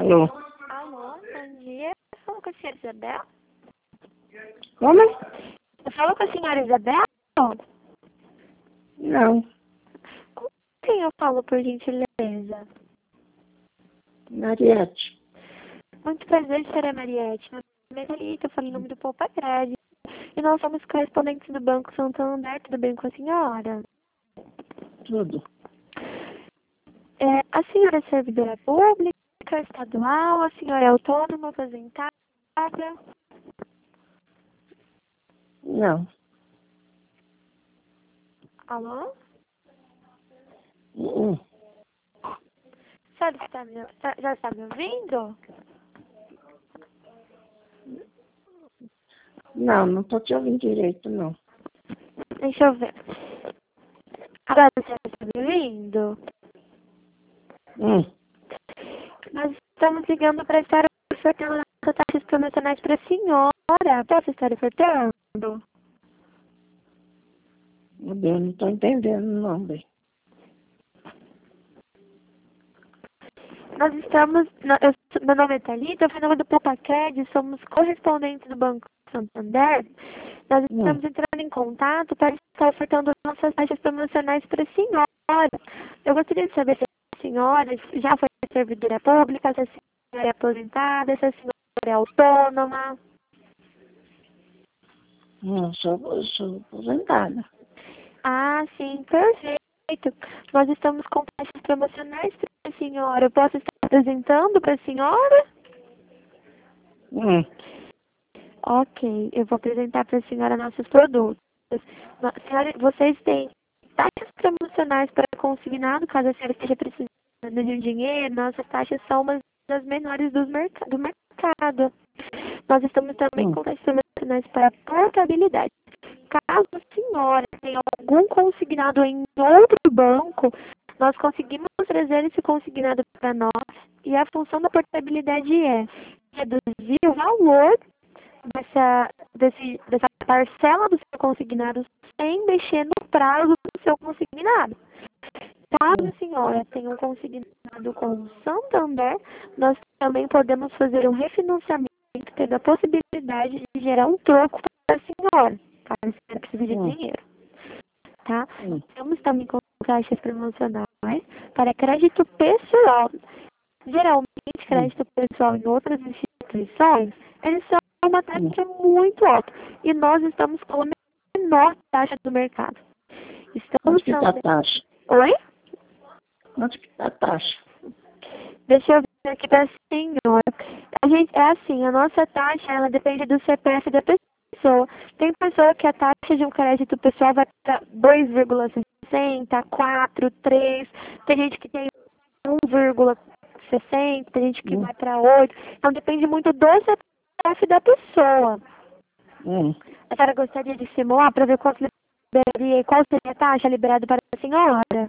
Alô? Alô, bom dia. Eu falo com a senhora Isabel? Como? Eu falo com a senhora Isabel? Não. Com quem eu falo, por gentileza? Mariette. Muito prazer, senhora Mariette. Meu nome é Thalita, eu falo em nome do Poupa Crédito. E nós somos correspondentes do Banco Santander. Tudo bem com a senhora? Tudo. A senhora é servidora pública, estadual, a senhora é autônoma, aposentada? Não. Alô? Uh-uh. A senhora já está me ouvindo? Não, não estou te ouvindo direito, não. Deixa eu ver. Agora a senhora está me ouvindo? Nós estamos ligando para estar ofertando nossas taxas promocionais para a senhora. Posso estar ofertando? Meu Deus, não estou entendendo, não, bem. Nós estamos... Meu nome é Thalita, eu sou em nome do Poupa Crédito, somos correspondentes do Banco Santander. Nós estamos entrando em contato para estar ofertando nossas taxas promocionais para a senhora. Eu gostaria de saber se a senhora já foi servidora pública, se a senhora é aposentada, se a senhora é autônoma. Não, sou aposentada. Ah, sim, perfeito. Nós estamos com taxas promocionais para a senhora. Eu posso estar apresentando para a senhora? Ok, eu vou apresentar para a senhora nossos produtos. Senhora, vocês têm taxas promocionais para consignado, caso a senhora esteja precisando de um dinheiro. Nossas taxas são umas das menores do mercado. Nós estamos também com taxas promocionais para portabilidade. Caso a senhora tenha algum consignado em outro banco, nós conseguimos trazer esse consignado para nós. E a função da portabilidade é reduzir o valor dessa parcela do seu consignado sem mexer no prazo do seu consignado. Caso a senhora tenha um consignado com o Santander, nós também podemos fazer um refinanciamento, tendo a possibilidade de gerar um troco para a senhora, caso a senhora precise de dinheiro. Tá? Temos também com taxas promocionais para crédito pessoal. Geralmente, crédito pessoal em outras instituições, eles são uma taxa muito alta. E nós estamos com a menor taxa do mercado. Quanto que está a taxa? Oi? Quanto que está a taxa? Deixa eu ver aqui para a senhora. É assim, a nossa taxa, ela depende do CPF da pessoa. Tem pessoa que a taxa de um crédito pessoal vai para 2,60, 4, 3. Tem gente que tem 1,60, tem gente que vai para 8. Então depende muito do CPF da pessoa. A senhora gostaria de simular para ver quanto liberaria e qual seria a taxa liberada para a senhora?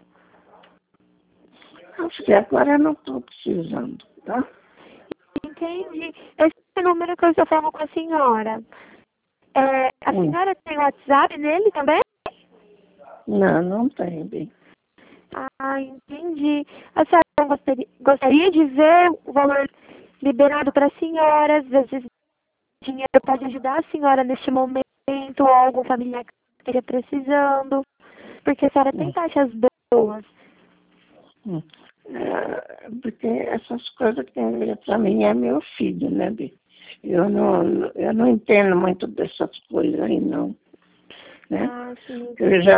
Acho que agora eu não estou precisando, tá? Entendi. Esse número que eu estou falando com a senhora. A senhora tem WhatsApp nele também? Não, não tem, bem. Ah, entendi. A senhora gostaria de ver o valor liberado para a senhora? Às vezes o dinheiro pode ajudar a senhora neste momento, ou algum familiar que esteja precisando. Porque a senhora tem taxas boas. Porque essas coisas que tem a ver para mim é meu filho, né, Bi? Eu não entendo muito dessas coisas aí, não. Né? Ah, sim. Eu já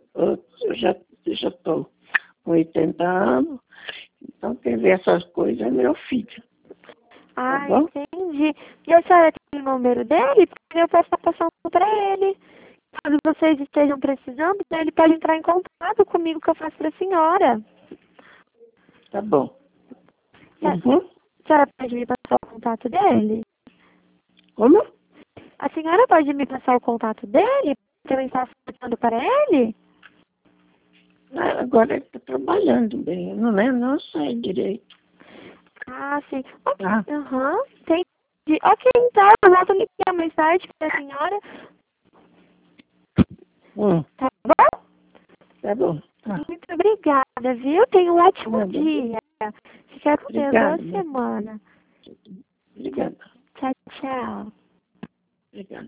tô com 80 anos, então quem vê essas coisas é meu filho. Ah, Tá bom? entendi. E a senhora tem o número dele? Porque eu posso estar passando para ele. Caso vocês estejam precisando, ele pode entrar em contato comigo que eu faço para a senhora. Tá bom. A senhora pode me passar o contato dele? Como? A senhora pode me passar o contato dele? Para eu estar passando para ele? Agora ele está trabalhando bem, não sei direito. Ah, sim. Ok. Tá? Entendi. Ok, então eu volto a ligar mais tarde para a senhora. Tá bom? Tá bom. Muito obrigada, viu? Tenha um ótimo Nada. dia. Fica com Deus, Obrigada. boa semana. Obrigada. Tchau, tchau. Obrigada.